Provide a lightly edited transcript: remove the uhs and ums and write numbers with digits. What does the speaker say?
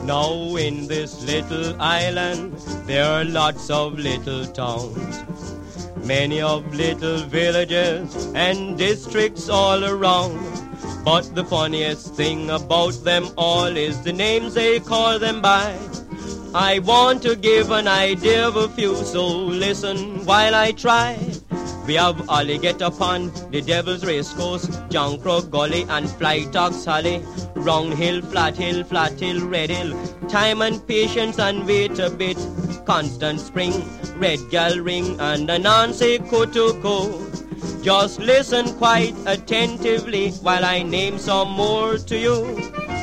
Now in this little island there are lots of little towns, many of little villages and districts all around. But the funniest thing about them all is the names they call them by. I want to give an idea of a few, so listen while I try. We have Alligator Pond, the Devil's Racecourse, John Crow Gully and Flytox Alley, Round Hill, Red Hill, Time and Patience and Wait a Bit, Constant Spring, Red Gal Ring and Anansi Kotoko. Just listen quite attentively while I name some more to you.